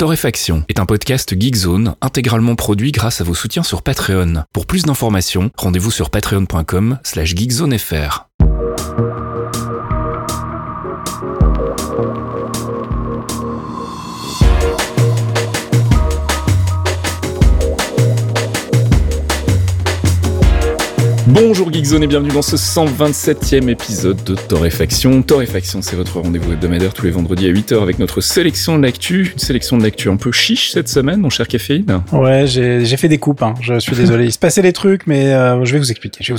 Torréfaction est un podcast Geekzone intégralement produit grâce à vos soutiens sur Patreon. Pour plus d'informations, rendez-vous sur patreon.com/geekzonefr. Bonjour Geekzone et bienvenue dans ce 127e épisode de Torréfaction. Torréfaction, c'est votre rendez-vous hebdomadaire tous les vendredis à 8h avec notre sélection de l'actu. Une sélection de l'actu un peu chiche cette semaine, mon cher Caféine. Ouais, j'ai fait des coupes, hein. Je suis désolé. Il se passait des trucs, mais je vais vous expliquer.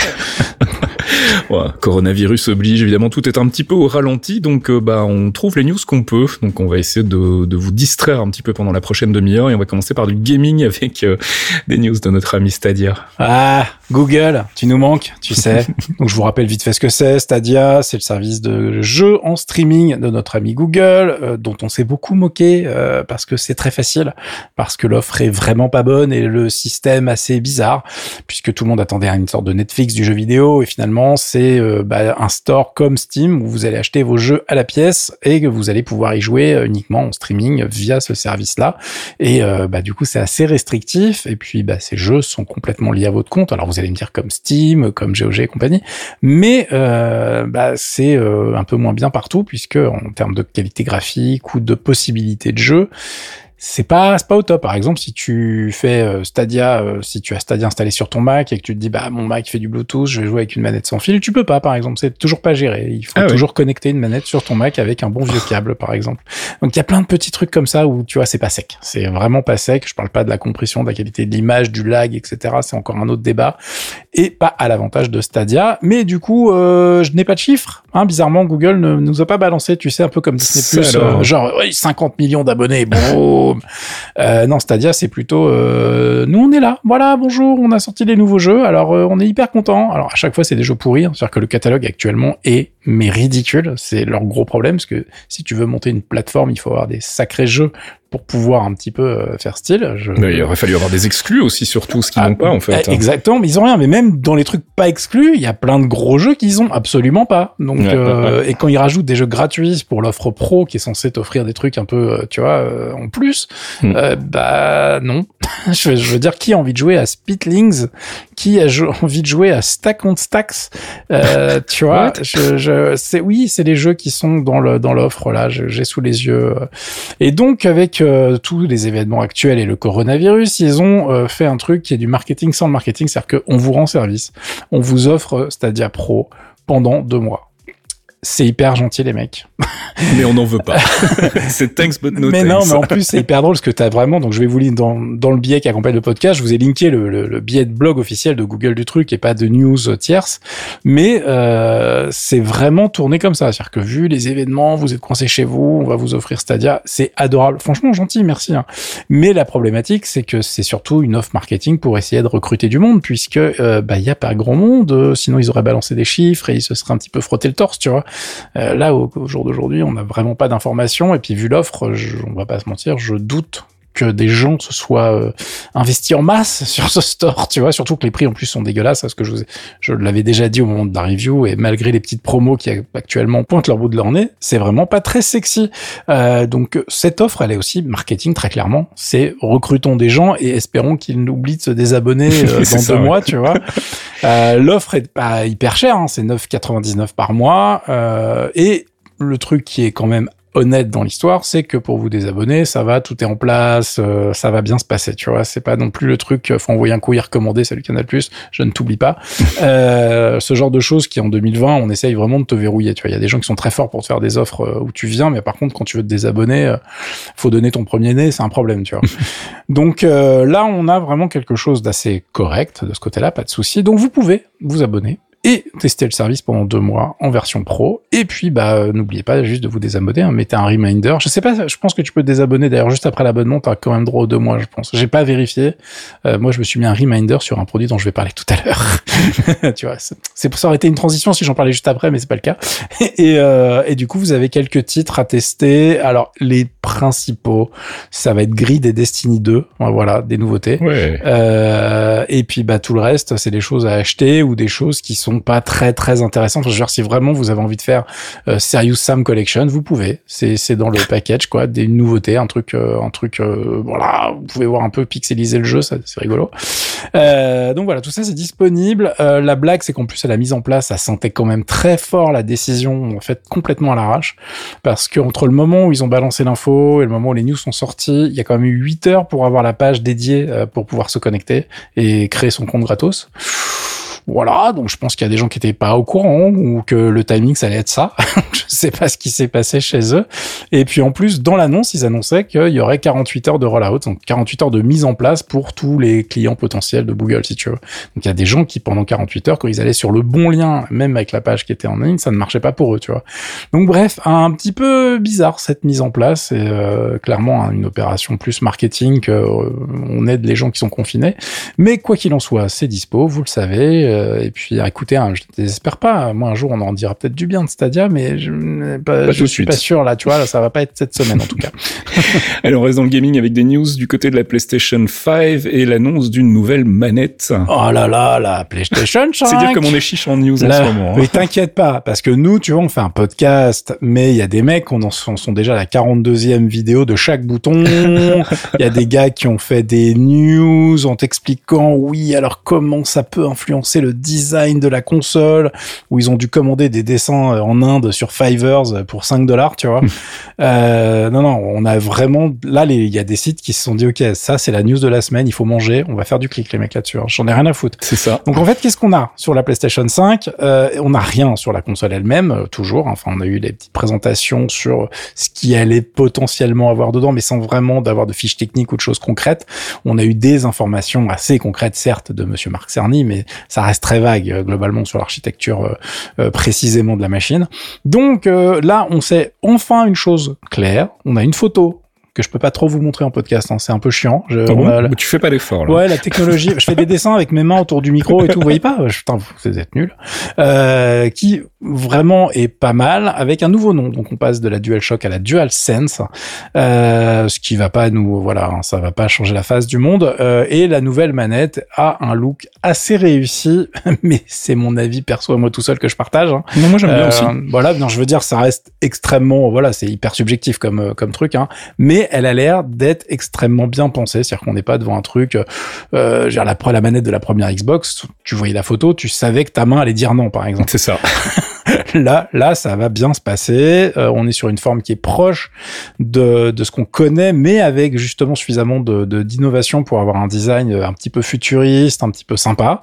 Ouais, coronavirus oblige, évidemment, tout est un petit peu au ralenti, donc on trouve les news qu'on peut. Donc on va essayer de vous distraire un petit peu pendant la prochaine demi-heure et on va commencer par du gaming avec des news de notre ami Stadia. Ah, Google, tu nous manques, tu sais. Donc je vous rappelle vite fait ce que c'est. Stadia, c'est le service de jeu en streaming de notre ami Google, dont on s'est beaucoup moqué parce que c'est très facile, parce que l'offre est vraiment pas bonne et le système assez bizarre, puisque tout le monde attendait une sorte de Netflix du jeu vidéo et finalement c'est un store comme Steam où vous allez acheter vos jeux à la pièce et que vous allez pouvoir y jouer uniquement en streaming via ce service-là. Et du coup, c'est assez restrictif. Et puis, ces jeux sont complètement liés à votre compte. Alors, vous allez me dire comme Steam, comme GOG et compagnie, mais c'est un peu moins bien partout puisque en termes de qualité graphique ou de possibilités de jeu, c'est pas au top. Par exemple, si tu fais Stadia, si tu as Stadia installé sur ton Mac et que tu te dis mon Mac fait du Bluetooth, je vais jouer avec une manette sans fil, tu peux pas, par exemple, c'est toujours pas géré. Il faut toujours connecter une manette sur ton Mac avec un bon vieux câble, par exemple. Donc il y a plein de petits trucs comme ça où tu vois, c'est pas sec. C'est vraiment pas sec. Je parle pas de la compression, de la qualité de l'image, du lag, etc. C'est encore un autre débat et pas à l'avantage de Stadia. Mais du coup, je n'ai pas de chiffres. Bizarrement, Google ne nous a pas balancé, tu sais, un peu comme Disney+, genre 50 millions d'abonnés. Bon. Non, Stadia, c'est plutôt nous on est là, voilà, bonjour, on a sorti les nouveaux jeux, alors on est hyper content. Alors à chaque fois c'est des jeux pourris, c'est-à-dire que le catalogue actuellement est ridicule, c'est leur gros problème, parce que si tu veux monter une plateforme, il faut avoir des sacrés jeux pour pouvoir un petit peu faire style. Mais il aurait fallu avoir des exclus aussi, surtout, ce qu'ils n'ont pas, en fait. Exactement, mais ils ont rien. Mais même dans les trucs pas exclus, il y a plein de gros jeux qu'ils ont absolument pas. Donc, et quand ils rajoutent des jeux gratuits pour l'offre pro, qui est censée t'offrir des trucs un peu, en plus, non. je veux dire, qui a envie de jouer à Spitlings? Qui a envie de jouer à Stack on Stacks? Tu vois, c'est les jeux qui sont dans l'offre, là, j'ai sous les yeux. Et donc, avec tous les événements actuels et le coronavirus, ils ont fait un truc qui est du marketing sans le marketing, c'est-à-dire qu'on vous rend service. On vous offre Stadia Pro pendant 2 mois. C'est hyper gentil, les mecs. Mais on n'en veut pas. C'est thanks but no mais thanks. Non, mais en plus, c'est hyper drôle parce que t'as vraiment, donc je vais vous lire dans le billet qui accompagne le podcast, je vous ai linké le billet de blog officiel de Google du truc et pas de news tierce. Mais, c'est vraiment tourné comme ça. C'est-à-dire que vu les événements, vous êtes coincés chez vous, on va vous offrir Stadia. C'est adorable. Franchement, gentil, merci, hein. Mais la problématique, c'est que c'est surtout une offre marketing pour essayer de recruter du monde puisque, y a pas grand monde. Sinon, ils auraient balancé des chiffres et ils se seraient un petit peu frotté le torse, tu vois. Là, au jour d'aujourd'hui, on n'a vraiment pas d'informations. Et puis, vu l'offre, on va pas se mentir, je doute que des gens se soient investis en masse sur ce store, tu vois, surtout que les prix en plus sont dégueulasses, parce que je l'avais déjà dit au moment de la review, et malgré les petites promos qui actuellement pointent leur bout de leur nez, c'est vraiment pas très sexy. Donc cette offre, elle est aussi marketing très clairement, c'est recrutons des gens et espérons qu'ils oublient de se désabonner dans 2 mois, tu vois. L'offre est pas hyper chère, hein, c'est 9,99 par mois, et le truc qui est quand même honnête dans l'histoire, c'est que pour vous désabonner, ça va, tout est en place, ça va bien se passer, tu vois. C'est pas non plus le truc, faut envoyer un courrier recommandé, salut Canal+, je ne t'oublie pas. Ce genre de choses qui, en 2020, on essaye vraiment de te verrouiller, tu vois. Il y a des gens qui sont très forts pour te faire des offres où tu viens, mais par contre, quand tu veux te désabonner, faut donner ton premier-né, c'est un problème, tu vois. Donc là, on a vraiment quelque chose d'assez correct de ce côté-là, pas de souci. Donc vous pouvez vous abonner et tester le service pendant 2 mois en version pro. Et puis, n'oubliez pas juste de vous désabonner, hein, mettez un reminder. Je sais pas, je pense que tu peux te désabonner. D'ailleurs, juste après l'abonnement, t'as quand même droit aux 2 mois, je pense. J'ai pas vérifié. Moi, je me suis mis un reminder sur un produit dont je vais parler tout à l'heure. Tu vois, ça aurait été une transition si j'en parlais juste après, mais c'est pas le cas. Et du coup, vous avez quelques titres à tester. Alors, les principaux, ça va être Grid et Destiny 2. Voilà, des nouveautés. Ouais. Et puis, tout le reste, c'est des choses à acheter ou des choses qui sont sont pas très très intéressantes. Je veux dire, si vraiment vous avez envie de faire Serious Sam Collection, vous pouvez. C'est dans le package, quoi, une nouveauté, un truc, voilà, vous pouvez voir un peu pixeliser le jeu, ça c'est rigolo. Donc voilà, tout ça c'est disponible. La blague, c'est qu'en plus à la mise en place, ça sentait quand même très fort la décision, en fait, complètement à l'arrache, parce que entre le moment où ils ont balancé l'info et le moment où les news sont sortis, il y a quand même eu 8 heures pour avoir la page dédiée pour pouvoir se connecter et créer son compte gratos. Voilà, donc je pense qu'il y a des gens qui étaient pas au courant ou que le timing ça allait être ça. Je sais pas ce qui s'est passé chez eux. Et puis en plus, dans l'annonce, ils annonçaient qu'il y aurait 48 heures de rollout, donc 48 heures de mise en place pour tous les clients potentiels de Google, si tu veux. Donc il y a des gens qui, pendant 48 heures, quand ils allaient sur le bon lien, même avec la page qui était en ligne, ça ne marchait pas pour eux, tu vois. Donc bref, un petit peu bizarre cette mise en place et clairement une opération plus marketing qu'on aide les gens qui sont confinés. Mais quoi qu'il en soit, c'est dispo, vous le savez. Et puis, écoutez, je désespère pas. Moi, un jour, on en dira peut-être du bien de Stadia, mais je suis pas sûr, là, tu vois, là, ça va pas être cette semaine, en tout cas. Allez, on reste dans le gaming avec des news du côté de la PlayStation 5 et l'annonce d'une nouvelle manette. Oh là là, la PlayStation 5. C'est dire comme on est chiche en news en ce moment. Mais t'inquiète pas, parce que nous, tu vois, on fait un podcast, mais il y a des mecs, on en sont déjà à la 42e vidéo de chaque bouton. Il y a des gars qui ont fait des news en t'expliquant, oui, alors comment ça peut influencer le design de la console, où ils ont dû commander des dessins en Inde sur Fiverr pour $5, tu vois. Non, on a vraiment, là, il y a des sites qui se sont dit, ok, ça, c'est la news de la semaine, il faut manger, on va faire du clic, les mecs, là-dessus. J'en ai rien à foutre. C'est ça. Donc, en fait, qu'est-ce qu'on a sur la PlayStation 5? On n'a rien sur la console elle-même, toujours. Enfin, on a eu des petites présentations sur ce qui allait potentiellement avoir dedans, mais sans vraiment d'avoir de fiches techniques ou de choses concrètes. On a eu des informations assez concrètes, certes, de monsieur Marc Cerny, mais ça reste très vague globalement sur l'architecture précisément de la machine. Donc là, on sait enfin une chose claire. On a une photo que je peux pas trop vous montrer en podcast, c'est un peu chiant. Tu fais pas l'effort, là. Ouais, la technologie. Je fais des dessins avec mes mains autour du micro et tout. Vous voyez pas? Putain, vous êtes nuls. Qui vraiment est pas mal avec un nouveau nom. Donc on passe de la DualShock à la DualSense, ce qui va pas ça va pas changer la face du monde. Et la nouvelle manette a un look assez réussi, mais c'est mon avis perso à moi tout seul que je partage. Hein. Non, moi j'aime bien aussi. Voilà, non, je veux dire, ça reste extrêmement, c'est hyper subjectif comme truc, hein. Mais elle a l'air d'être extrêmement bien pensée, c'est-à-dire qu'on n'est pas devant un truc, la manette de la première Xbox, tu voyais la photo, tu savais que ta main allait dire non, par exemple. C'est ça. Là, ça va bien se passer. On est sur une forme qui est proche de ce qu'on connaît, mais avec justement suffisamment d'innovation pour avoir un design un petit peu futuriste, un petit peu sympa.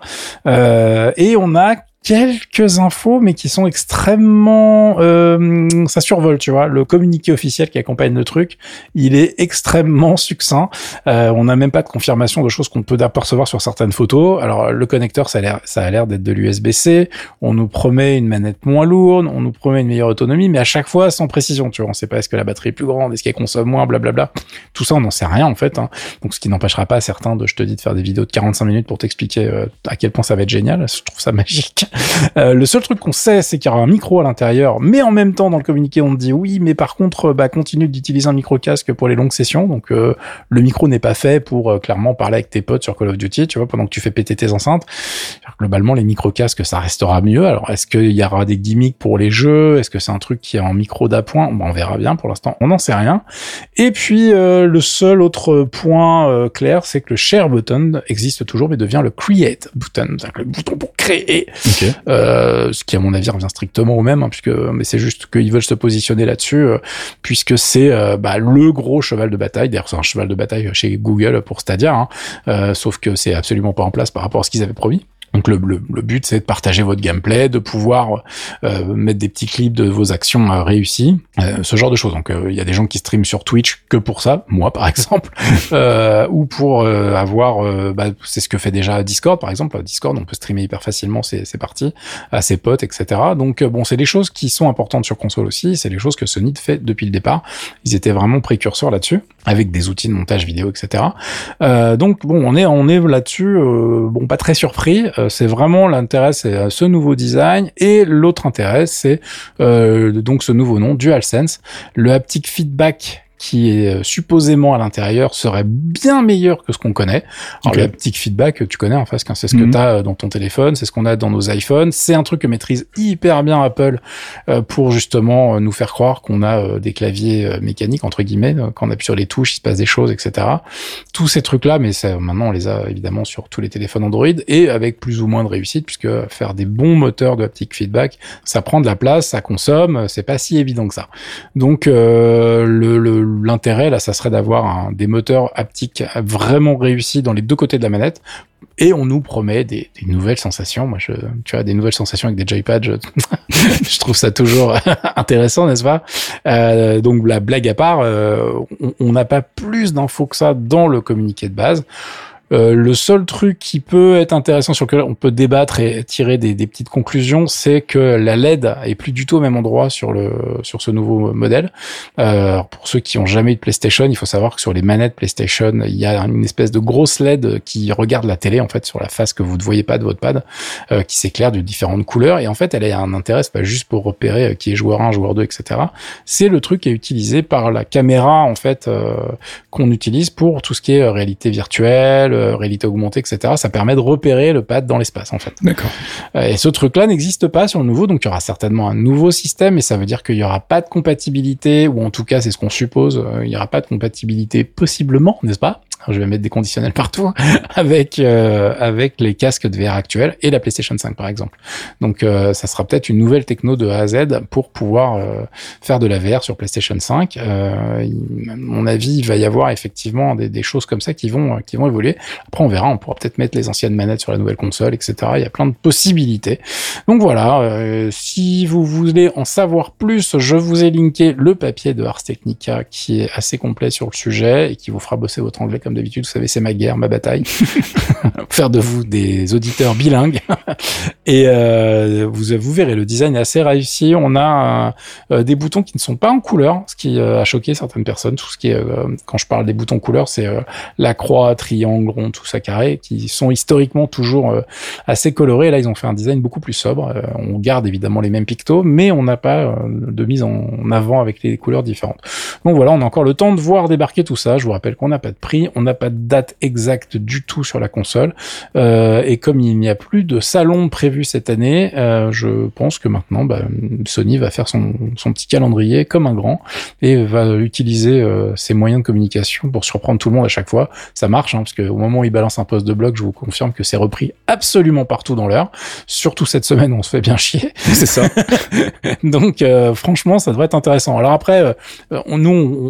Et on a quelques infos, mais qui sont extrêmement... ça survole, tu vois. Le communiqué officiel qui accompagne le truc, il est extrêmement succinct. On n'a même pas de confirmation de choses qu'on peut apercevoir sur certaines photos. Alors, le connecteur, ça a l'air d'être de l'USB-C. On nous promet une manette moins lourde, on nous promet une meilleure autonomie, mais à chaque fois, sans précision, tu vois. On sait pas est-ce que la batterie est plus grande, est-ce qu'elle consomme moins, blablabla. Tout ça, on n'en sait rien, en fait. Hein. Donc, ce qui n'empêchera pas certains de faire des vidéos de 45 minutes pour t'expliquer à quel point ça va être génial. Je trouve ça magique. Le seul truc qu'on sait, c'est qu'il y aura un micro à l'intérieur, mais en même temps, dans le communiqué, on te dit oui, mais par contre, continue d'utiliser un micro-casque pour les longues sessions. Donc, le micro n'est pas fait pour clairement parler avec tes potes sur Call of Duty, tu vois, pendant que tu fais péter tes enceintes. Alors, globalement, les micro-casques, ça restera mieux. Alors, est-ce qu'il y aura des gimmicks pour les jeux? Est-ce que c'est un truc qui est en micro d'appoint? On verra bien. Pour l'instant, on n'en sait rien. Et puis, le seul autre point clair, c'est que le Share button existe toujours, mais devient le Create button, c'est-à-dire le bouton pour créer. Okay. Ce qui à mon avis revient strictement au même, hein, mais c'est juste qu'ils veulent se positionner là-dessus, puisque c'est le gros cheval de bataille. D'ailleurs, c'est un cheval de bataille chez Google pour Stadia, hein, sauf que c'est absolument pas en place par rapport à ce qu'ils avaient promis. Donc le but, c'est de partager votre gameplay, de pouvoir mettre des petits clips de vos actions réussies, ce genre de choses. Donc il y a des gens qui streament sur Twitch que pour ça, moi par exemple, ou pour avoir, c'est ce que fait déjà Discord par exemple. Discord, on peut streamer hyper facilement ses parties à ses potes, etc. Donc c'est des choses qui sont importantes sur console aussi. C'est des choses que Sony fait depuis le départ. Ils étaient vraiment précurseurs là-dessus, avec des outils de montage vidéo, etc. Donc on est là-dessus, pas très surpris. C'est vraiment l'intérêt, c'est ce nouveau design, et l'autre intérêt, c'est donc ce nouveau nom, DualSense. Le haptic feedback qui est supposément à l'intérieur serait bien meilleur que ce qu'on connaît. Alors, l'haptic feedback, tu connais en fait, c'est ce que t'as dans ton téléphone, c'est ce qu'on a dans nos iPhones. C'est un truc que maîtrise hyper bien Apple pour justement nous faire croire qu'on a des claviers mécaniques entre guillemets. Quand on appuie sur les touches, il se passe des choses, etc. Tous ces trucs-là, mais ça, maintenant on les a évidemment sur tous les téléphones Android et avec plus ou moins de réussite, puisque faire des bons moteurs de haptic feedback, ça prend de la place, ça consomme, c'est pas si évident que ça. Donc l'intérêt là, ça serait d'avoir des moteurs haptiques vraiment réussis dans les deux côtés de la manette. Et on nous promet des nouvelles sensations. Moi, tu vois, des nouvelles sensations avec des joypads, je trouve ça toujours intéressant, n'est-ce pas? Donc, la blague à part, on n'a pas plus d'infos que ça dans le communiqué de base. Le seul truc qui peut être intéressant sur lequel on peut débattre et tirer des petites conclusions, c'est que la LED est plus du tout au même endroit sur ce nouveau modèle. Pour ceux qui ont jamais eu de PlayStation, il faut savoir que sur les manettes PlayStation, il y a une espèce de grosse LED qui regarde la télé en fait sur la face que vous ne voyez pas de votre pad, qui s'éclaire de différentes couleurs. Et en fait, elle a un intérêt, c'est pas juste pour repérer qui est joueur 1, joueur 2, etc. C'est le truc qui est utilisé par la caméra en fait qu'on utilise pour tout ce qui est réalité virtuelle, réalité augmentée, etc. Ça permet de repérer le pad dans l'espace, en fait. D'accord. Et ce truc-là n'existe pas sur le nouveau, donc il y aura certainement un nouveau système, et ça veut dire qu'il y aura pas de compatibilité, ou en tout cas, c'est ce qu'on suppose, il y aura pas de compatibilité possiblement, n'est-ce pas? Je vais mettre des conditionnels partout avec les casques de VR actuels et la PlayStation 5 par exemple. Donc ça sera peut-être une nouvelle techno de A à Z pour pouvoir faire de la VR sur PlayStation 5. À mon avis, il va y avoir effectivement des choses comme ça qui vont évoluer. Après on verra, on pourra peut-être mettre les anciennes manettes sur la nouvelle console, etc. Il y a plein de possibilités. Donc voilà, si vous voulez en savoir plus, je vous ai linké le papier de Ars Technica qui est assez complet sur le sujet et qui vous fera bosser votre anglais comme d'habitude. Vous savez, c'est ma guerre, ma bataille. Faire de vous des auditeurs bilingues. Et vous verrez, le design est assez réussi. On a des boutons qui ne sont pas en couleur, ce qui a choqué certaines personnes. Tout ce qui est, quand je parle des boutons couleur, c'est la croix, triangle, rond, tout ça carré, qui sont historiquement toujours assez colorés. Là, ils ont fait un design beaucoup plus sobre. On garde évidemment les mêmes pictos, mais on n'a pas de mise en avant avec les couleurs différentes. Donc voilà, on a encore le temps de voir débarquer tout ça. Je vous rappelle qu'on n'a pas de prix, on n'a pas de date exacte du tout sur la console. Et comme il n'y a plus de salon prévu cette année, je pense que maintenant, Sony va faire son petit calendrier comme un grand et va utiliser ses moyens de communication pour surprendre tout le monde à chaque fois. Ça marche, parce qu'au moment où il balance un post de blog, je vous confirme que c'est repris absolument partout dans l'heure. Surtout cette semaine, on se fait bien chier. C'est ça. Donc, franchement, ça devrait être intéressant. Alors après, on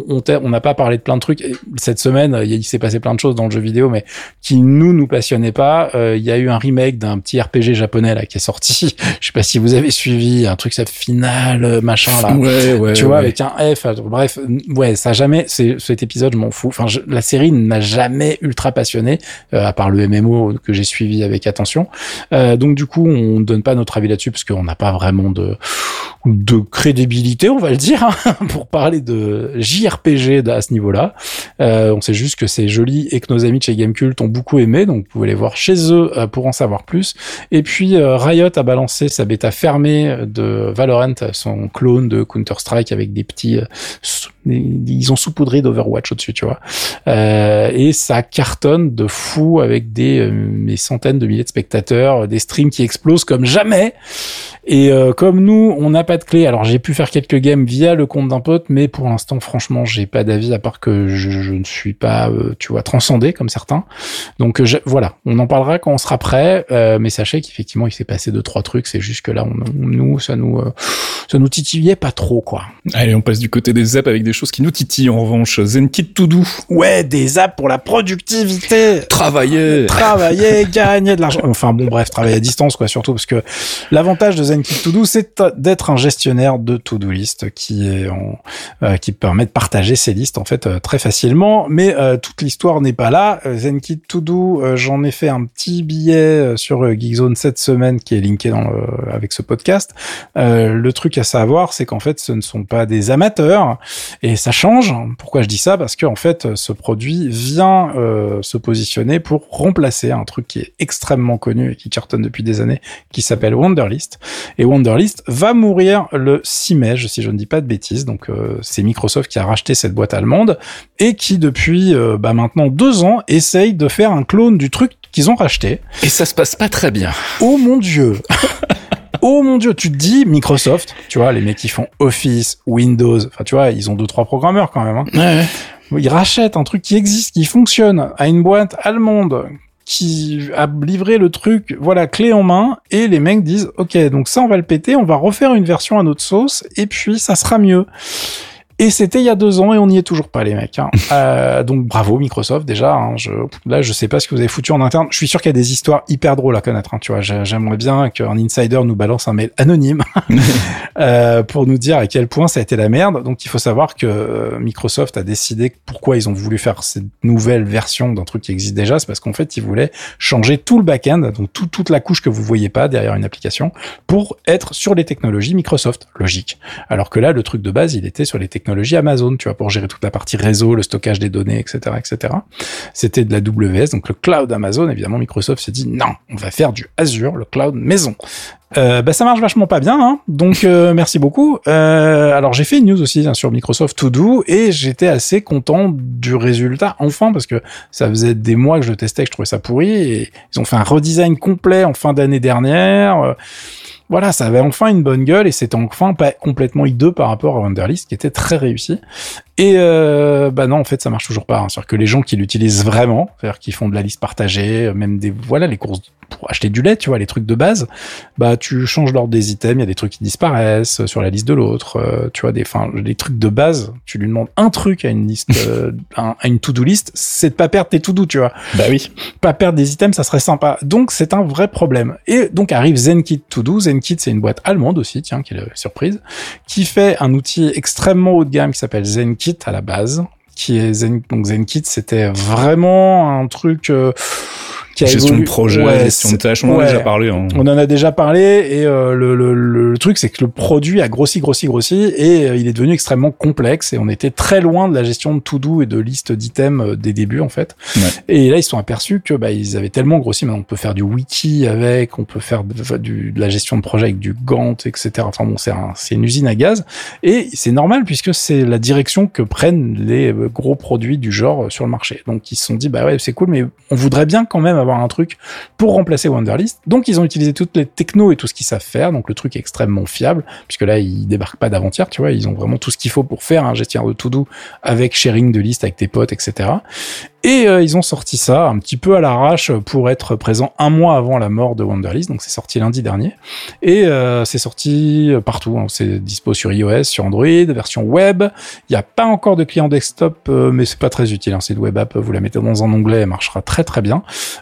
n'a pas parlé de plein de trucs. Cette semaine, il s'est passé plein de choses dans le jeu vidéo, mais qui nous passionnaient pas. Il y a eu un remake d'un petit RPG japonais là qui est sorti. Je sais pas si vous avez suivi un truc ça final machin là. Ouais. Tu vois, avec un F. Bref, ouais, ça a jamais. Cet épisode, je m'en fous. Enfin, la série n'a jamais ultra passionné, à part le MMO que j'ai suivi avec attention. Donc du coup, on donne pas notre avis là-dessus parce qu'on n'a pas vraiment de crédibilité, on va le dire, pour parler de JRPG à ce niveau-là. On sait juste que c'est joli et que nos amis de chez Gamecult ont beaucoup aimé, donc vous pouvez les voir chez eux pour en savoir plus. Et puis Riot a balancé sa bêta fermée de Valorant, son clone de Counter-Strike avec des petits... ils ont saupoudré d'Overwatch au-dessus, tu vois. Et ça cartonne de fou avec des centaines de milliers de spectateurs, des streams qui explosent comme jamais. Et comme nous, on n'a pas de clé. Alors j'ai pu faire quelques games via le compte d'un pote, mais pour l'instant, franchement, j'ai pas d'avis à part que je ne suis pas, tu vois, transcendé comme certains. Donc voilà, on en parlera quand on sera prêt. Mais sachez qu'effectivement, il s'est passé 2-3 trucs. C'est juste que là, ça nous titillait pas trop, quoi. Allez, on passe du côté des apps avec des choses qui nous titillent. En revanche, ZenKit To Do. Ouais, des apps pour la productivité. Travailler, gagner de l'argent. Enfin bon, bref, travailler à distance, quoi, surtout parce que l'avantage de ZenKit To Do, c'est d'être un gestionnaire de to-do list qui permet de partager ses listes en fait très facilement. Mais toute l'histoire n'est pas là. ZenKit To Do, j'en ai fait un petit billet sur Geekzone cette semaine qui est linké avec ce podcast. Le truc à savoir, c'est qu'en fait, ce ne sont pas des amateurs Et ça change. Pourquoi je dis ça? Parce que en fait, ce produit vient se positionner pour remplacer un truc qui est extrêmement connu et qui cartonne depuis des années, qui s'appelle Wunderlist. Et Wunderlist va mourir le 6 mai, si je ne dis pas de bêtises. Donc c'est Microsoft qui a racheté cette boîte allemande et qui depuis maintenant 2 ans essaye de faire un clone du truc qu'ils ont racheté. Et ça se passe pas très bien. Oh mon Dieu. Oh mon Dieu, tu te dis Microsoft, tu vois, les mecs qui font Office, Windows, enfin tu vois, ils ont 2-3 programmeurs quand même. Hein. Ouais. Ils rachètent un truc qui existe, qui fonctionne, à une boîte allemande qui a livré le truc, voilà, clé en main, et les mecs disent, ok, donc ça on va le péter, on va refaire une version à notre sauce, et puis ça sera mieux. Et c'était il y a 2 ans et on n'y est toujours pas, les mecs. Hein. Donc bravo Microsoft déjà. Hein. Là, je sais pas ce que vous avez foutu en interne. Je suis sûr qu'il y a des histoires hyper drôles à connaître. Hein, tu vois, j'aimerais bien qu'un insider nous balance un mail anonyme pour nous dire à quel point ça a été la merde. Donc il faut savoir que Microsoft a décidé pourquoi ils ont voulu faire cette nouvelle version d'un truc qui existe déjà. C'est parce qu'en fait ils voulaient changer tout le back-end, donc toute la couche que vous voyez pas derrière une application, pour être sur les technologies Microsoft. Logique. Alors que là, le truc de base, il était sur les technologie Amazon, tu vois, pour gérer toute la partie réseau, le stockage des données, etc., etc. C'était de la AWS, donc le cloud Amazon. Évidemment, Microsoft s'est dit non, on va faire du Azure, le cloud maison. Ça marche vachement pas bien, hein. Donc merci beaucoup. Alors j'ai fait une news aussi sur Microsoft To Do et j'étais assez content du résultat enfin parce que ça faisait des mois que je le testais, que je trouvais ça pourri et ils ont fait un redesign complet en fin d'année dernière. Voilà, ça avait enfin une bonne gueule et c'était enfin pas complètement hideux par rapport à Wunderlist qui était très réussi. Et non, en fait, ça marche toujours pas. Hein. C'est-à-dire que les gens qui l'utilisent vraiment, c'est-à-dire qui font de la liste partagée, même les courses pour acheter du lait, tu vois, les trucs de base, tu changes l'ordre des items, il y a des trucs qui disparaissent sur la liste de l'autre, tu vois, les trucs de base, tu lui demandes un truc à une liste, à une to-do list, c'est de pas perdre tes to-do, tu vois. Bah oui. Pas perdre des items, ça serait sympa. Donc, c'est un vrai problème. Et donc, arrive ZenKit To Do. ZenKit, c'est une boîte allemande aussi, tiens, qui est la surprise, qui fait un outil extrêmement haut de gamme qui s'appelle ZenKit à la base, qui est donc ZenKit, c'était vraiment un truc qui a gestion de projet, gestion de tâches, on en a déjà parlé. Hein. On en a déjà parlé et le truc c'est que le produit a grossi et il est devenu extrêmement complexe et on était très loin de la gestion de to-do et de liste d'items des débuts en fait. Ouais. Et là ils se sont aperçus que ils avaient tellement grossi, maintenant on peut faire du wiki avec, on peut faire de la gestion de projet avec du Gantt, etc. Enfin bon, c'est une usine à gaz et c'est normal puisque c'est la direction que prennent les gros produits du genre sur le marché. Donc ils se sont dit ouais c'est cool mais on voudrait bien quand même avoir un truc pour remplacer Wunderlist. Donc ils ont utilisé toutes les technos et tout ce qu'ils savent faire. Donc le truc est extrêmement fiable puisque là ils débarquent pas d'avant-hier, tu vois, ils ont vraiment tout ce qu'il faut pour faire un gestionnaire de to-do avec sharing de liste avec tes potes, etc. Et ils ont sorti ça un petit peu à l'arrache pour être présent 1 mois avant la mort de Wunderlist. Donc c'est sorti lundi dernier et c'est sorti partout. Hein. C'est dispo sur iOS, sur Android, version web. Il y a pas encore de client desktop, mais c'est pas très utile. Hein. C'est de web app. Vous la mettez dans un onglet, elle marchera très très bien.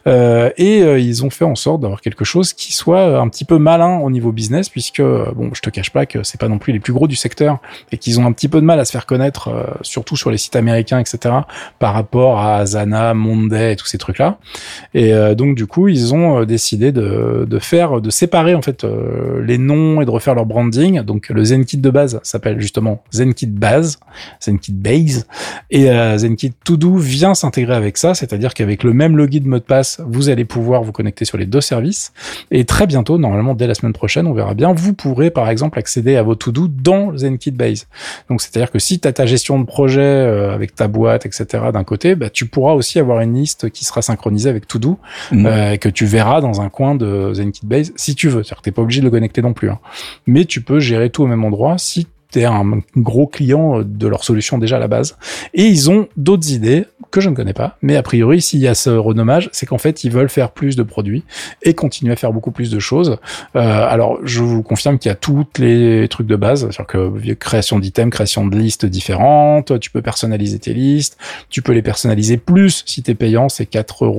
Ils ont fait en sorte d'avoir quelque chose qui soit un petit peu malin au niveau business, puisque je te cache pas que c'est pas non plus les plus gros du secteur et qu'ils ont un petit peu de mal à se faire connaître, surtout sur les sites américains, etc. par rapport à Asana, Monday et tous ces trucs-là. Et donc du coup, ils ont décidé de séparer en fait les noms et de refaire leur branding. Donc le ZenKit de base s'appelle justement ZenKit Base, ZenKit Base, et ZenKit To Do vient s'intégrer avec ça, c'est-à-dire qu'avec le même login de mot de passe, vous allez pouvoir vous connecter sur les 2 services. Et très bientôt, normalement dès la semaine prochaine, on verra bien, vous pourrez par exemple accéder à vos to-do dans ZenKit Base. Donc c'est-à-dire que si tu as ta gestion de projet avec ta boîte, etc. d'un côté, tu pourras aussi avoir une liste qui sera synchronisée avec To-Do, que tu verras dans un coin de ZenKit Base si tu veux. C'est-à-dire que t'es pas obligé de le connecter non plus. Hein. Mais tu peux gérer tout au même endroit si t'es un gros client de leur solution déjà à la base. Et ils ont d'autres idées que je ne connais pas, mais a priori, s'il y a ce renommage, c'est qu'en fait, ils veulent faire plus de produits et continuer à faire beaucoup plus de choses. Alors, je vous confirme qu'il y a tous les trucs de base, c'est-à-dire que création d'items, création de listes différentes, tu peux personnaliser tes listes, tu peux les personnaliser plus si t'es payant, c'est 4 €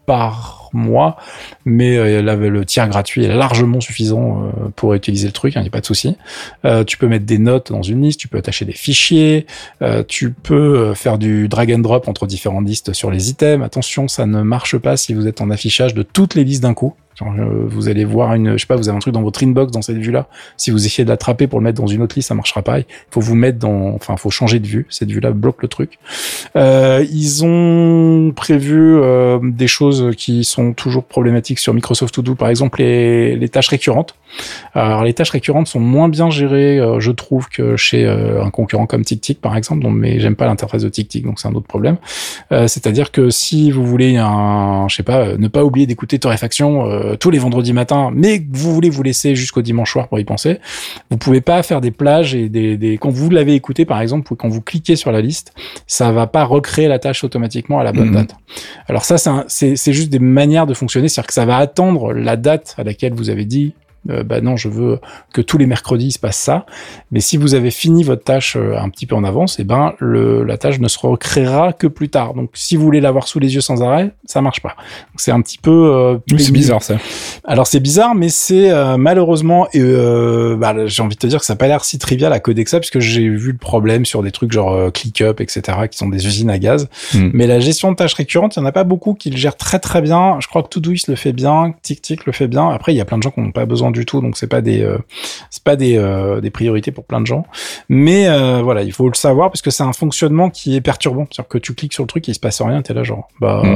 par mois, mais le tiers gratuit est largement suffisant pour utiliser le truc, il n'y a pas de souci. Tu peux mettre des notes dans une liste, tu peux attacher des fichiers, tu peux faire du drag and drop entre différentes listes sur les items. Attention, ça ne marche pas si vous êtes en affichage de toutes les listes d'un coup. Vous allez voir vous avez un truc dans votre inbox dans cette vue-là. Si vous essayez de l'attraper pour le mettre dans une autre liste, ça marchera pas. Faut faut changer de vue. Cette vue-là bloque le truc. Ils ont prévu des choses qui sont toujours problématiques sur Microsoft To Do, par exemple les tâches récurrentes. Alors les tâches récurrentes sont moins bien gérées, je trouve, que chez un concurrent comme TickTick par exemple. Mais j'aime pas l'interface de TickTick, donc c'est un autre problème. C'est-à-dire que si vous voulez ne pas oublier d'écouter Torréfaction tous les vendredis matins, mais que vous voulez vous laisser jusqu'au dimanche soir pour y penser, vous pouvez pas faire des plages et quand vous l'avez écouté par exemple, ou quand vous cliquez sur la liste, ça va pas recréer la tâche automatiquement à la bonne date. Alors ça, c'est juste des manières de fonctionner, c'est-à-dire que ça va attendre la date à laquelle vous avez dit non, je veux que tous les mercredis il se passe ça. Mais si vous avez fini votre tâche un petit peu en avance, la tâche ne se recréera que plus tard. Donc si vous voulez l'avoir sous les yeux sans arrêt, ça marche pas. Donc, c'est un petit peu c'est bizarre ça. Alors c'est bizarre, mais c'est malheureusement j'ai envie de te dire que ça n'a pas l'air si trivial à coder que ça, puisque j'ai vu le problème sur des trucs genre ClickUp, etc., qui sont des usines à gaz. Mais la gestion de tâches récurrentes, il y en a pas beaucoup qui le gèrent très très bien. Je crois que Todoist le fait bien, TickTick le fait bien. Après il y a plein de gens qui n'ont pas besoin du tout, donc c'est pas des priorités pour plein de gens, mais voilà, il faut le savoir parce que c'est un fonctionnement qui est perturbant, c'est-à-dire que tu cliques sur le truc et il se passe rien, t'es là genre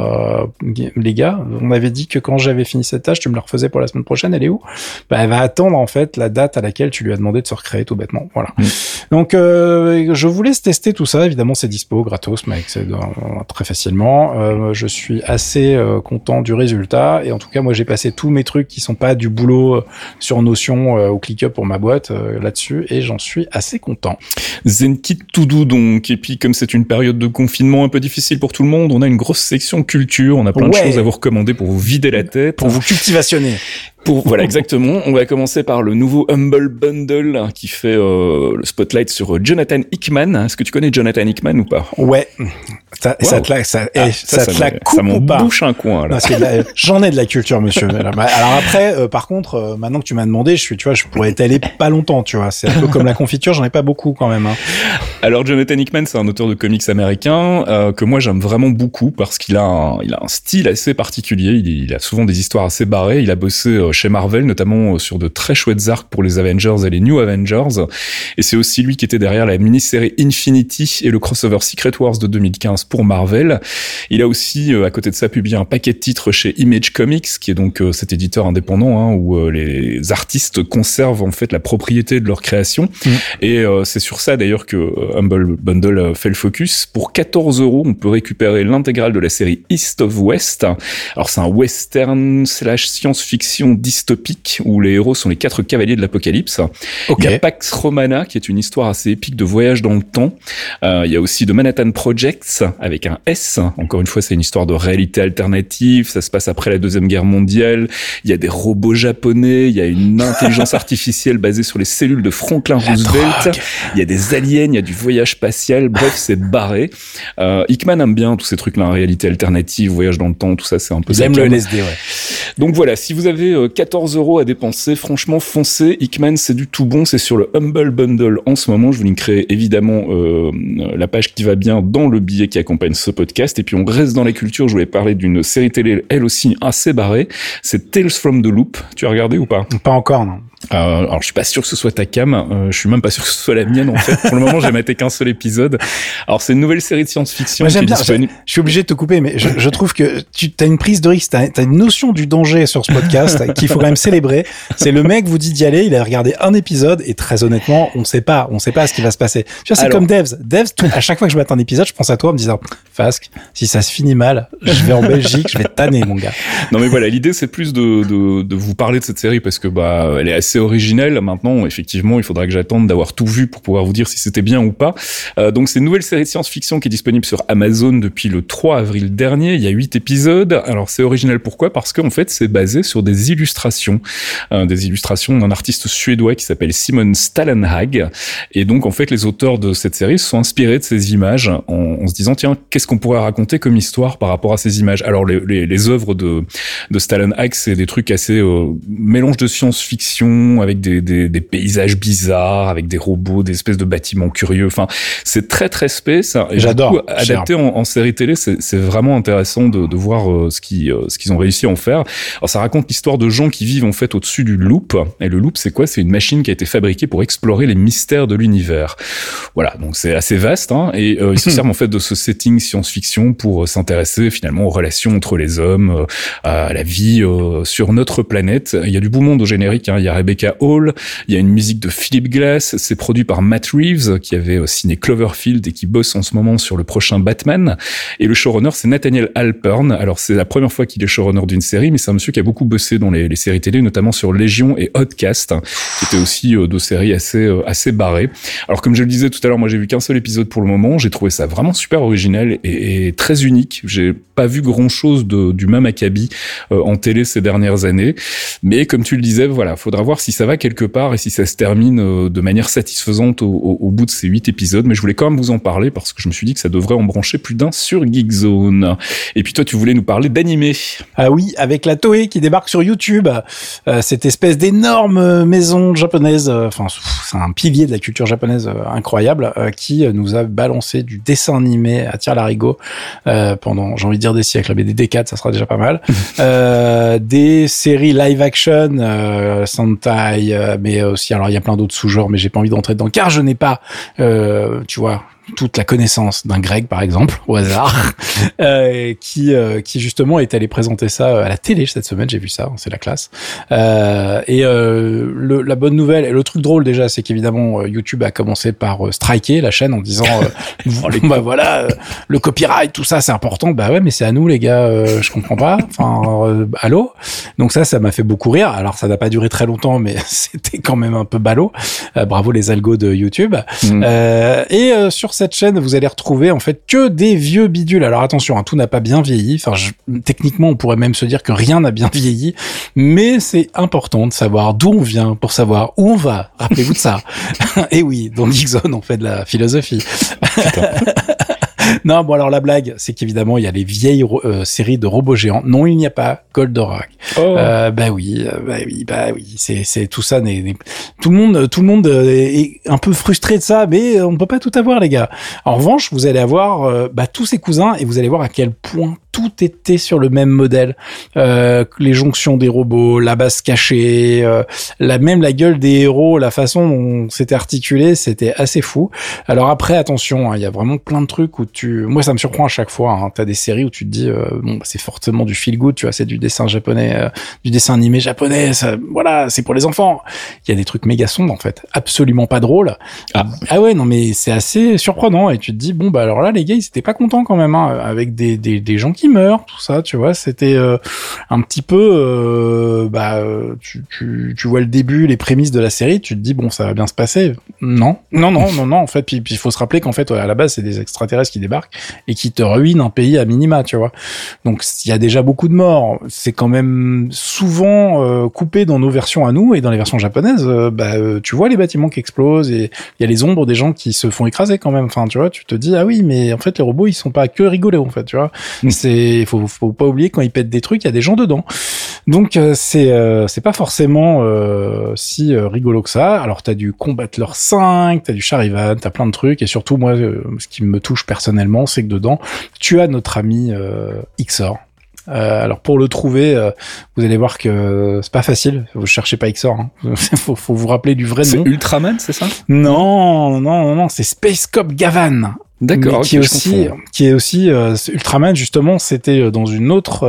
les gars, on avait dit que quand j'avais fini cette tâche tu me la refaisais pour la semaine prochaine, elle est où? Elle va attendre en fait la date à laquelle tu lui as demandé de se recréer tout bêtement, voilà. Donc je vous laisse tester tout ça, évidemment c'est dispo gratos, mais c'est très facilement. Je suis assez content du résultat, et en tout cas moi j'ai passé tous mes trucs qui sont pas du boulot sur Notion au ClickUp pour ma boîte là-dessus, et j'en suis assez content. Zenkit To Do donc, et puis comme c'est une période de confinement un peu difficile pour tout le monde, on a une grosse section culture, on a plein de choses à vous recommander pour vous vider la tête. Pour vous cultivationner. Voilà, exactement. On va commencer par le nouveau Humble Bundle qui fait le spotlight sur Jonathan Hickman. Est-ce que tu connais Jonathan Hickman ou pas? Ouais. Ça te la coupe ou pas? Ça m'en bouche un coin, là. J'en ai de la culture, monsieur. Alors après, par contre, maintenant que tu m'as demandé, je pourrais étaler pas longtemps, tu vois. C'est un peu comme la confiture, j'en ai pas beaucoup quand même, hein. Alors, Jonathan Hickman, c'est un auteur de comics américain, que moi j'aime vraiment beaucoup parce qu'il a un style assez particulier. Il a souvent des histoires assez barrées. Il a bossé chez Marvel, notamment sur de très chouettes arcs pour les Avengers et les New Avengers. Et c'est aussi lui qui était derrière la mini-série Infinity et le crossover Secret Wars de 2015 pour Marvel. Il a aussi, à côté de ça, publié un paquet de titres chez Image Comics, qui est donc cet éditeur indépendant, où les artistes conservent en fait la propriété de leur création. Et c'est sur ça d'ailleurs que Humble Bundle fait le focus. Pour 14 €, on peut récupérer l'intégrale de la série East of West. Alors c'est un western / science-fiction dystopique où les héros sont les 4 cavaliers de l'apocalypse. Okay. Il y a Pax Romana qui est une histoire assez épique de voyage dans le temps. Il y a aussi The Manhattan Projects avec un S. Encore une fois, c'est une histoire de réalité alternative. Ça se passe après la Deuxième Guerre mondiale. Il y a des robots japonais. Il y a une intelligence artificielle basée sur les cellules de Franklin Roosevelt. Il y a des aliens. Il y a du voyage spatial. Bref, c'est barré. Hickman aime bien tous ces trucs-là, réalité alternative, voyage dans le temps, tout ça, c'est un peu ça. J'aime le LSD, ouais. Donc voilà, si vous avez 14 € à dépenser, franchement, foncez. Hickman, c'est du tout bon. C'est sur le Humble Bundle en ce moment. Je vous linkerai évidemment la page qui va bien dans le billet qui accompagne ce podcast. Et puis on reste dans la culture. Je voulais parler d'une série télé, elle aussi assez barrée. C'est Tales from the Loop. Tu as regardé ou pas? Pas encore, non. Alors je suis pas sûr que ce soit ta cam, je suis même pas sûr que ce soit la mienne en fait. Pour le moment, j'ai maté qu'un seul épisode. Alors c'est une nouvelle série de science-fiction. Moi, j'aime bien. Je suis obligé de te couper, mais je trouve que tu as une prise de risque, t'as une notion du danger sur ce podcast qu'il faut quand même célébrer. C'est le mec vous dit d'y aller, il a regardé un épisode et très honnêtement, on sait pas ce qui va se passer. Tu vois, c'est comme Devs. À chaque fois que je mate un épisode, je pense à toi en me disant Fasque, si ça se finit mal, je vais en Belgique, je vais te tanner mon gars. Non mais voilà, l'idée c'est plus de vous parler de cette série parce que elle est assez assez originelle. Maintenant, effectivement, il faudra que j'attende d'avoir tout vu pour pouvoir vous dire si c'était bien ou pas. Donc c'est une nouvelle série de science-fiction qui est disponible sur Amazon depuis le 3 avril dernier. Il y a 8 épisodes. Alors c'est original pourquoi ? Parce qu'en fait c'est basé sur des illustrations d'un artiste suédois qui s'appelle Simon Stålenhag. Et donc en fait les auteurs de cette série se sont inspirés de ces images en se disant tiens, qu'est-ce qu'on pourrait raconter comme histoire par rapport à ces images ? Alors les œuvres de Stålenhag, c'est des trucs assez mélange de science-fiction avec des paysages bizarres, avec des robots, des espèces de bâtiments curieux. Enfin, c'est très très space. Et j'adore. Du coup, adapté en série télé, c'est vraiment intéressant de voir ce qu'ils ont réussi à en faire. Alors ça raconte l'histoire de gens qui vivent en fait au-dessus du loop. Et le loop, c'est quoi ? C'est une machine qui a été fabriquée pour explorer les mystères de l'univers. Voilà, donc c'est assez vaste, hein, et ils se servent en fait de ce setting science-fiction pour s'intéresser finalement aux relations entre les hommes, à la vie sur notre planète. Il y a du beau monde au générique, hein. Il y a Rebecca Hall, il y a une musique de Philip Glass, c'est produit par Matt Reeves qui avait signé Cloverfield et qui bosse en ce moment sur le prochain Batman, et le showrunner c'est Nathaniel Halpern. Alors c'est la première fois qu'il est showrunner d'une série, mais c'est un monsieur qui a beaucoup bossé dans les séries télé, notamment sur Légion et Outcast, hein, qui étaient aussi deux séries assez barrées. Alors comme je le disais tout à l'heure, moi j'ai vu qu'un seul épisode pour le moment, j'ai trouvé ça vraiment super original et très unique. J'ai pas vu grand chose du même acabit en télé ces dernières années, mais comme tu le disais, voilà, faudra voir si ça va quelque part et si ça se termine de manière satisfaisante au bout de ces 8 épisodes. Mais je voulais quand même vous en parler parce que je me suis dit que ça devrait en brancher plus d'un sur Geekzone. Et puis toi, tu voulais nous parler d'animé. Ah oui, avec la Toei qui débarque sur YouTube, cette espèce d'énorme maison japonaise, enfin c'est un pilier de la culture japonaise incroyable, qui nous a balancé du dessin animé à tire-larigot pendant, j'ai envie de dire des siècles, mais des décades, ça sera déjà pas mal. Des séries live action, Sentai, mais aussi, alors il y a plein d'autres sous-genres, mais j'ai pas envie d'entrer dedans, car je n'ai pas, tu vois, toute la connaissance d'un Greg, par exemple, au hasard, qui justement est allé présenter ça à la télé cette semaine. J'ai vu ça, c'est la classe. La bonne nouvelle, et le truc drôle déjà, c'est qu'évidemment YouTube a commencé par striker la chaîne en disant voilà, le copyright, tout ça, c'est important. Bah ouais, mais c'est à nous les gars, je comprends pas. Enfin, allô. Donc ça m'a fait beaucoup rire. Alors ça n'a pas duré très longtemps, mais c'était quand même un peu ballot. Bravo les algos de YouTube. Sur cette chaîne, vous allez retrouver en fait que des vieux bidules. Alors attention, hein, tout n'a pas bien vieilli. Enfin, techniquement, on pourrait même se dire que rien n'a bien vieilli, mais c'est important de savoir d'où on vient pour savoir où on va. Rappelez-vous de ça. Et oui, dans Geekzone, on fait de la philosophie. Non, bon alors la blague, c'est qu'évidemment il y a les vieilles séries de robots géants. Non, il n'y a pas Goldorak. Oh. Bah oui, c'est tout ça. Tout le monde est un peu frustré de ça, mais on ne peut pas tout avoir, les gars. En revanche, vous allez avoir tous ces cousins et vous allez voir à quel point tout était sur le même modèle. Les jonctions des robots, la base cachée, même la gueule des héros, la façon dont c'était articulé, c'était assez fou. Alors après, attention, il y a vraiment plein de trucs où moi ça me surprend à chaque fois. Hein. T'as des séries où tu te dis, c'est fortement du feel good, tu vois, c'est du dessin japonais, du dessin animé japonais, ça, voilà, c'est pour les enfants. Il y a des trucs méga sombres en fait, absolument pas drôles. Ah ouais, non mais c'est assez surprenant et tu te dis alors là les gars ils étaient pas contents quand même, hein, avec des gens qui meurent, tout ça, tu vois, c'était un petit peu, tu vois le début, les prémices de la série, tu te dis ça va bien se passer. Non, en fait, puis il faut se rappeler qu'en fait à la base c'est des extraterrestres qui débarquent et qui te ruinent un pays à minima, tu vois. Donc il y a déjà beaucoup de morts, c'est quand même souvent coupé dans nos versions à nous et dans les versions japonaises, tu vois les bâtiments qui explosent et il y a les ombres des gens qui se font écraser quand même. Enfin, tu vois, tu te dis ah oui, mais en fait les robots ils sont pas que rigolos en fait, tu vois. C'est faut pas oublier quand ils pètent des trucs, il y a des gens dedans. Donc c'est pas forcément si rigolo que ça. Alors t'as du Combattler 5, t'as du Charivan, t'as plein de trucs et surtout moi ce qui me touche personnellement, c'est que dedans tu as notre ami Xor. Alors pour le trouver, vous allez voir que c'est pas facile. Vous cherchez pas Xor. Hein. faut vous rappeler du vrai nom. C'est Ultraman, c'est ça ? Non, c'est Space Cop Gavan. D'accord. Qui est aussi Ultraman, justement, c'était dans une autre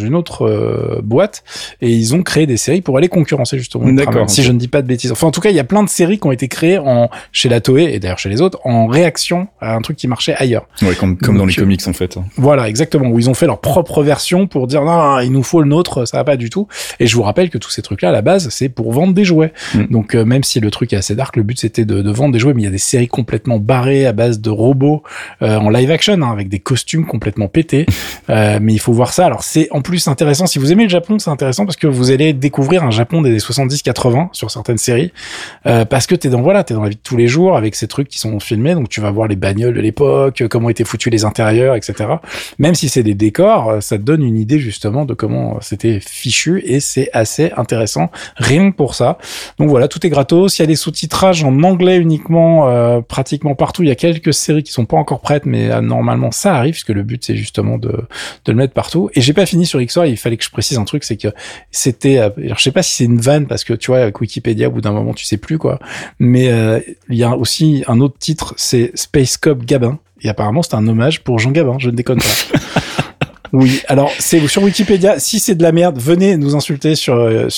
boîte, et ils ont créé des séries pour aller concurrencer justement Ultraman, si je ne dis pas de bêtises. Enfin, en tout cas, il y a plein de séries qui ont été créées chez la Toei et d'ailleurs chez les autres en réaction à un truc qui marchait ailleurs. Ouais, comme dans les comics en fait. Voilà, exactement, où ils ont fait leur propre version pour dire non, il nous faut le nôtre, ça va pas du tout. Et je vous rappelle que tous ces trucs-là, à la base, c'est pour vendre des jouets. Donc même si le truc est assez dark, le but c'était de vendre des jouets, mais il y a des séries complètement barrées à base de robots en live action, hein, avec des costumes complètement pétés. Mais il faut voir ça. Alors c'est en plus intéressant, si vous aimez le Japon, c'est intéressant parce que vous allez découvrir un Japon des 70-80 sur certaines séries, parce que t'es dans la vie de tous les jours avec ces trucs qui sont filmés, donc tu vas voir les bagnoles de l'époque, comment étaient foutus les intérieurs, etc. Même si c'est des décors, ça te donne une idée justement de comment c'était fichu, et c'est assez intéressant rien que pour ça. Donc voilà, tout est gratos. Il y a des sous-titrages en anglais uniquement, pratiquement partout. Il y a quelques séries qui sont pas encore prêtes, mais normalement ça arrive, puisque le but c'est justement de le mettre partout. Et j'ai pas fini sur XOR, il fallait que je précise un truc, c'est que c'était, alors je sais pas si c'est une vanne, parce que tu vois, avec Wikipédia, au bout d'un moment tu sais plus quoi, mais il y a aussi un autre titre, c'est Space Cop Gabin, et apparemment c'est un hommage pour Jean Gabin, je ne déconne pas. Oui, alors c'est sur Wikipédia. Si c'est de la merde, venez nous insulter sur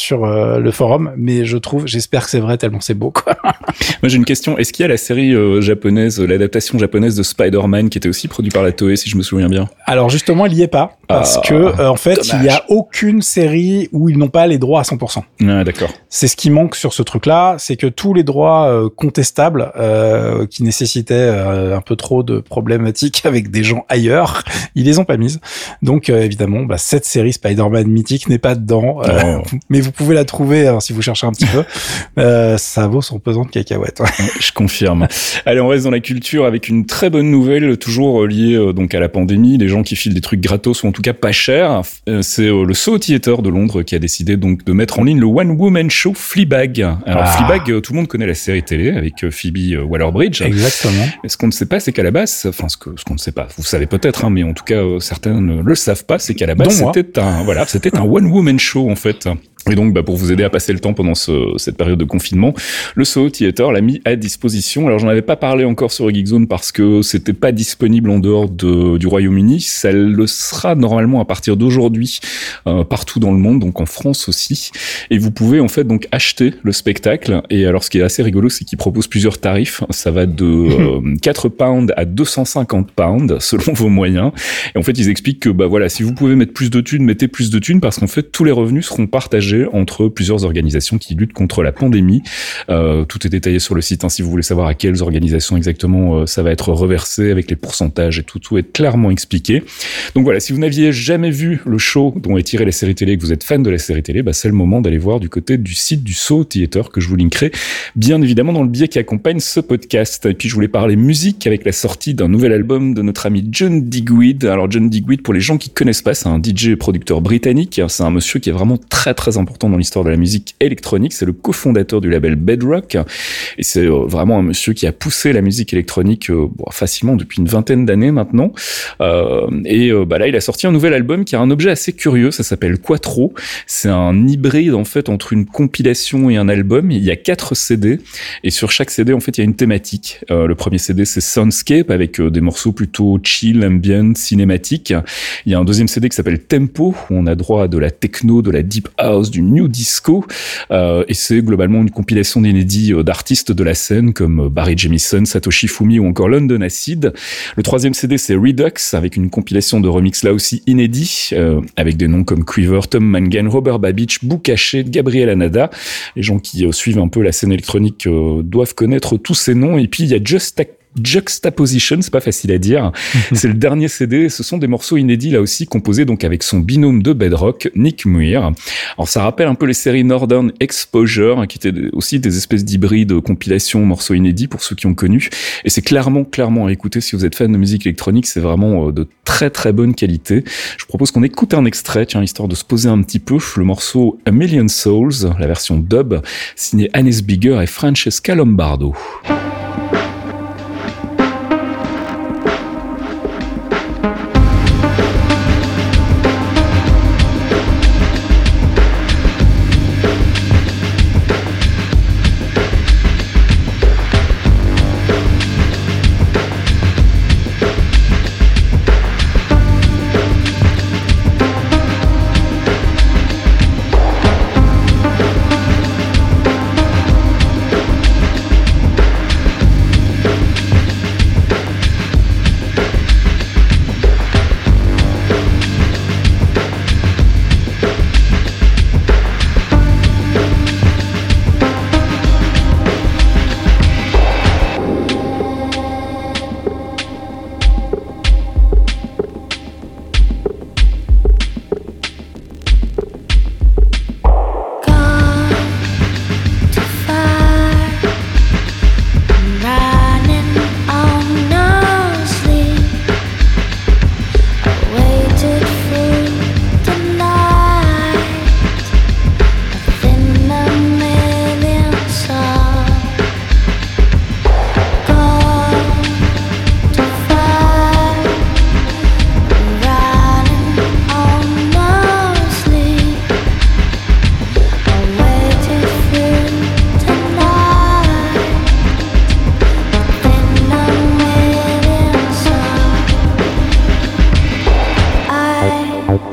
le forum. Mais j'espère que c'est vrai tellement c'est beau, quoi. Moi j'ai une question. Est-ce qu'il y a la série japonaise, l'adaptation japonaise de Spider-Man qui était aussi produite par la Toei, si je me souviens bien? Alors justement, il y est pas, parce que en fait, dommage. Il y a aucune série où ils n'ont pas les droits à 100%. Ah, d'accord. C'est ce qui manque sur ce truc-là, c'est que tous les droits contestables qui nécessitaient un peu trop de problématiques avec des gens ailleurs, ils les ont pas mises. Donc évidemment, cette série Spider-Man mythique n'est pas dedans, mais vous pouvez la trouver si vous cherchez un petit peu. Ça vaut son pesant de cacahuètes. Je confirme. Allez, on reste dans la culture avec une très bonne nouvelle, toujours liée donc à la pandémie. Les gens qui filent des trucs gratos ou en tout cas pas chers. C'est le Soho Theatre de Londres qui a décidé donc de mettre en ligne le One Woman Show Fleabag. Alors Fleabag, tout le monde connaît la série télé avec Phoebe Waller-Bridge. Exactement. Et ce qu'on ne sait pas, c'est qu'à la base, enfin ce qu'on ne sait pas, vous savez peut-être, mais en tout cas certains ne le savent pas, c'est qu'à la base c'était un one woman show en fait. Et donc, pour vous aider à passer le temps pendant cette période de confinement, le Soho Theatre l'a mis à disposition. Alors, j'en avais pas parlé encore sur Geekzone parce que c'était pas disponible en dehors du Royaume-Uni. Ça le sera normalement à partir d'aujourd'hui partout dans le monde, donc en France aussi. Et vous pouvez en fait donc acheter le spectacle. Et alors, ce qui est assez rigolo, c'est qu'il propose plusieurs tarifs. Ça va de 4 pounds à 250 pounds selon vos moyens. Et en fait, ils expliquent que voilà, si vous pouvez mettre plus de thunes, mettez plus de thunes parce qu'en fait, tous les revenus seront partagés entre plusieurs organisations qui luttent contre la pandémie. Tout est détaillé sur le site, si vous voulez savoir à quelles organisations exactement ça va être reversé avec les pourcentages et tout est clairement expliqué. Donc voilà, si vous n'aviez jamais vu le show dont est tirée la série télé et que vous êtes fan de la série télé, c'est le moment d'aller voir du côté du site du Soho Theatre que je vous linkerai bien évidemment dans le billet qui accompagne ce podcast. Et puis je voulais parler musique avec la sortie d'un nouvel album de notre ami John Digweed. Alors John Digweed, pour les gens qui connaissent pas, c'est un DJ et producteur britannique. C'est un monsieur qui est vraiment très très important dans l'histoire de la musique électronique. C'est le cofondateur du label Bedrock et c'est vraiment un monsieur qui a poussé la musique électronique facilement depuis une vingtaine d'années maintenant. Là, il a sorti un nouvel album qui a un objet assez curieux. Ça s'appelle Quattro. C'est un hybride en fait entre une compilation et un album. Il y a 4 CD et sur chaque CD en fait il y a une thématique. Le premier CD c'est Soundscape avec des morceaux plutôt chill, ambient, cinématique. Il y a un deuxième CD qui s'appelle Tempo où on a droit à de la techno, de la deep house, du new disco, et c'est globalement une compilation d'inédits d'artistes de la scène comme Barry Jamieson, Satoshi Fumi ou encore London Acid. Le troisième CD c'est Redux avec une compilation de remix là aussi inédits avec des noms comme Quiver, Tom Mangan, Robert Babich, Boucaché, Gabriel Anada. Les gens qui suivent un peu la scène électronique doivent connaître tous ces noms. Et puis il y a Juxtaposition, c'est pas facile à dire. C'est le dernier CD. Ce sont des morceaux inédits là aussi composés donc avec son binôme de bedrock, Nick Muir. Alors ça rappelle un peu les séries Northern Exposure qui étaient aussi des espèces d'hybrides compilations morceaux inédits pour ceux qui ont connu. Et c'est clairement à écouter si vous êtes fan de musique électronique. C'est vraiment de très très bonne qualité. Je vous propose qu'on écoute un extrait, histoire de se poser un petit peu. Le morceau A Million Souls, la version dub, signé Hannes Bigger et Francesca Lombardo.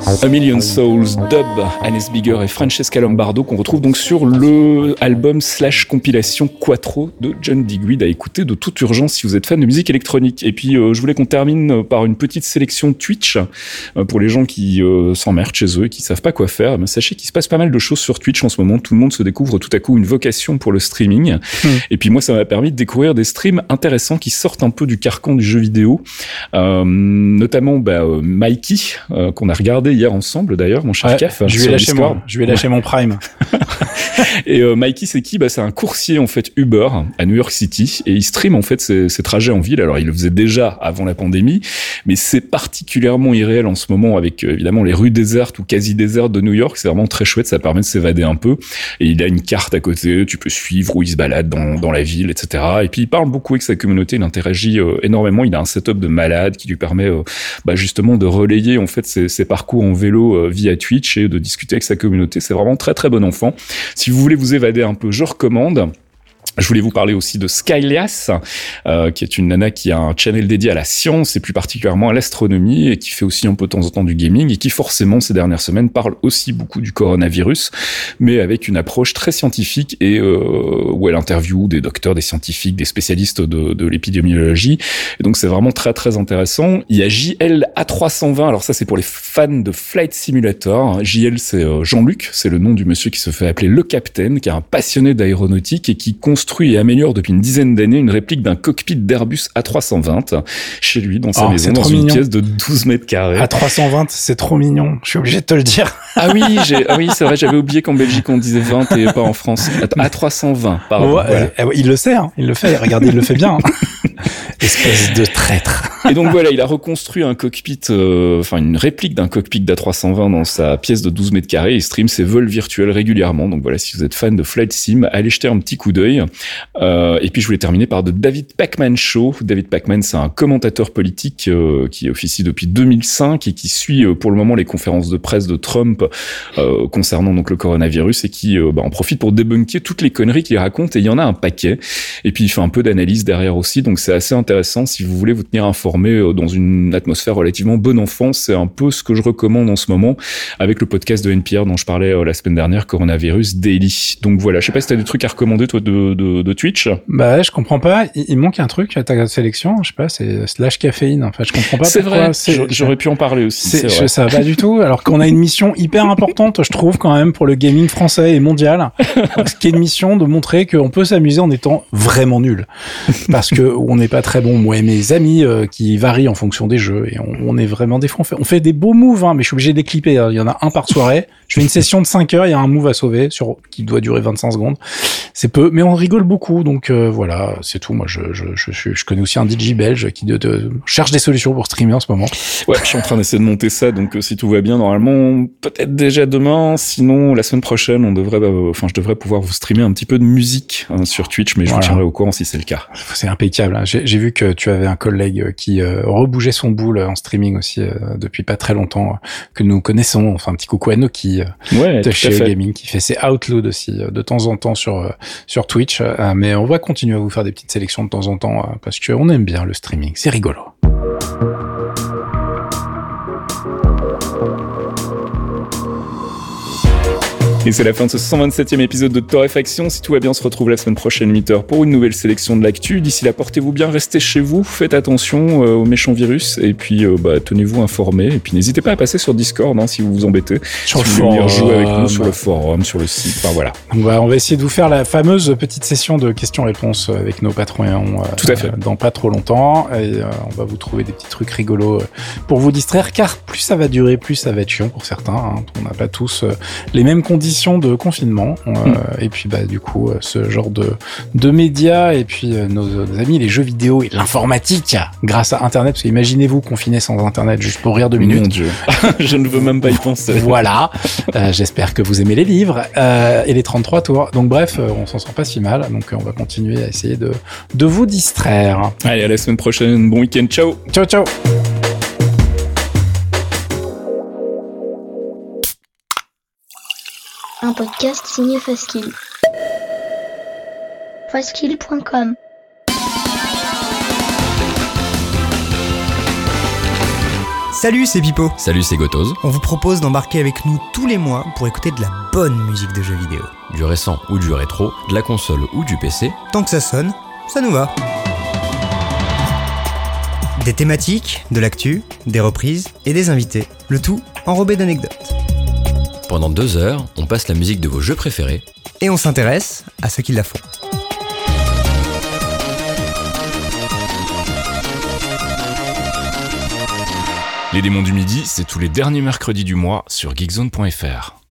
A Million Souls, Dub, Hannes Bigger et Francesca Lombardo qu'on retrouve donc sur le album / compilation Quattro de John Digweed à écouter de toute urgence si vous êtes fan de musique électronique. Et puis je voulais qu'on termine par une petite sélection Twitch pour les gens qui s'emmerdent chez eux et qui savent pas quoi faire. Sachez qu'il se passe pas mal de choses sur Twitch en ce moment. Tout le monde se découvre tout à coup une vocation pour le streaming. Et puis moi ça m'a permis de découvrir des streams intéressants qui sortent un peu du carcan du jeu vidéo. Notamment Mikey qu'on a regardé hier ensemble d'ailleurs, mon cher Caf. Je lui ai lâché mon Prime. Et Mikey, c'est qui ? C'est un coursier en fait Uber à New York City et il stream en fait ses trajets en ville. Alors il le faisait déjà avant la pandémie, mais c'est particulièrement irréel en ce moment avec évidemment les rues désertes ou quasi désertes de New York. C'est vraiment très chouette, ça permet de s'évader un peu. Et il a une carte à côté, tu peux suivre où il se balade dans la ville, etc. Et puis il parle beaucoup avec sa communauté, il interagit énormément. Il a un setup de malade qui lui permet justement de relayer en fait ses parcours en vélo via Twitch et de discuter avec sa communauté. C'est vraiment très très bon enfant. Si vous voulez vous évader un peu, je recommande. Je voulais vous parler aussi de Skylias, qui est une nana qui a un channel dédié à la science et plus particulièrement à l'astronomie et qui fait aussi un peu de temps en temps du gaming et qui forcément ces dernières semaines parle aussi beaucoup du coronavirus, mais avec une approche très scientifique et où elle interviewe des docteurs, des scientifiques, des spécialistes de l'épidémiologie. Et donc c'est vraiment très très intéressant. Il y a JL A320, alors ça c'est pour les fans de Flight Simulator. JL c'est Jean-Luc, c'est le nom du monsieur qui se fait appeler le Capitaine, qui est un passionné d'aéronautique et qui construit et améliore depuis une dizaine d'années une réplique d'un cockpit d'Airbus A320 chez lui dans sa maison, dans une pièce de 12 mètres carrés. A320, c'est trop mignon. Je suis obligé de te le dire. Ah oui, c'est vrai, j'avais oublié qu'en Belgique on disait 20 et pas en France. A320, pardon. Voilà. Il le sait, hein. Il le fait. Regardez, il le fait bien. Espèce de traître. Et donc voilà, il a reconstruit un cockpit, une réplique d'un cockpit d'A320 dans sa pièce de 12 mètres carrés. Il stream ses vols virtuels régulièrement. Donc voilà, si vous êtes fan de Flight Sim, allez jeter un petit coup d'œil. Et puis je voulais terminer par The David Pakman Show. David Pakman, c'est un commentateur politique qui officie depuis 2005 et qui suit pour le moment les conférences de presse de Trump concernant donc le coronavirus et qui en profite pour débunker toutes les conneries qu'il raconte. Et il y en a un paquet. Et puis il fait un peu d'analyse derrière aussi. Donc c'est assez intéressant si vous voulez vous tenir informé dans une atmosphère relativement bon enfant. C'est un peu ce que je recommande en ce moment avec le podcast de NPR dont je parlais la semaine dernière, Coronavirus Daily. Donc voilà, je sais pas si t'as des trucs à recommander toi de Twitch. Je comprends pas. Il manque un truc à ta sélection. Je sais pas, c'est / caféine. Enfin, je comprends pas. C'est vrai. J'aurais pu en parler aussi. C'est vrai. Ça va pas du tout. Alors qu'on a une mission hyper importante, je trouve quand même pour le gaming français et mondial, ce qui est une mission de montrer qu'on peut s'amuser en étant vraiment nul. Parce que on n'est pas très bon. Moi et mes amis qui varient en fonction des jeux et on est vraiment des fois on fait des beaux moves, mais je suis obligé de les clipper. Il y en a un par soirée. Je fais une session de 5 heures, il y a un move à sauver qui doit durer 25 secondes. C'est peu, mais on rigole beaucoup. Donc voilà, c'est tout. Moi, je connais aussi un DJ belge qui cherche des solutions pour streamer en ce moment. Ouais, je suis en train d'essayer de monter ça. Donc si tout va bien, normalement, peut-être déjà demain. Sinon, la semaine prochaine, je devrais pouvoir vous streamer un petit peu de musique sur Twitch, mais je vous tiendrai au courant si c'est le cas. C'est impeccable. Hein. J'ai vu que tu avais un collègue qui rebougeait son boule en streaming aussi depuis pas très longtemps, que nous connaissons. Enfin, un petit coucou à Noki de chez Gaming qui fait ses Outload aussi de temps en temps sur Twitch. Mais on va continuer à vous faire des petites sélections de temps en temps parce qu'on aime bien le streaming. C'est rigolo. Et c'est la fin de ce 127e épisode de Torréfaction. Si tout va bien, on se retrouve la semaine prochaine 8h pour une nouvelle sélection de l'actu. D'ici là, portez-vous bien, restez chez vous, faites attention aux méchants virus et puis tenez-vous informés. Et puis n'hésitez pas à passer sur Discord si vous vous embêtez. Sur si le vous voulez venir forum, jouer avec nous sur le forum, sur le site, enfin voilà. Donc, on va essayer de vous faire la fameuse petite session de questions-réponses avec nos patrons tout à fait. Dans pas trop longtemps. Et on va vous trouver des petits trucs rigolos pour vous distraire, car plus ça va durer, plus ça va être chiant pour certains. Hein. On n'a pas tous les mêmes conditions de confinement et puis du coup ce genre de médias et puis nos amis les jeux vidéo et l'informatique grâce à internet, parce qu'imaginez-vous confiné sans internet juste pour rire 2 minutes. Mon Dieu. Je ne veux même pas y penser. Voilà. J'espère que vous aimez les livres et les 33 tours. Donc bref, on s'en sort pas si mal, donc on va continuer à essayer de vous distraire. Allez, à la semaine prochaine, bon week-end, ciao. Ciao. Un podcast signé Faskill. Faskill.com Salut, c'est Pipo. Salut, c'est Gotoz. On vous propose d'embarquer avec nous tous les mois pour écouter de la bonne musique de jeux vidéo. Du récent ou du rétro, de la console ou du PC. Tant que ça sonne, ça nous va. Des thématiques, de l'actu, des reprises et des invités. Le tout enrobé d'anecdotes. Pendant 2 heures, on passe la musique de vos jeux préférés. Et on s'intéresse à ceux qui la font. Les démons du midi, c'est tous les derniers mercredis du mois sur geekzone.fr.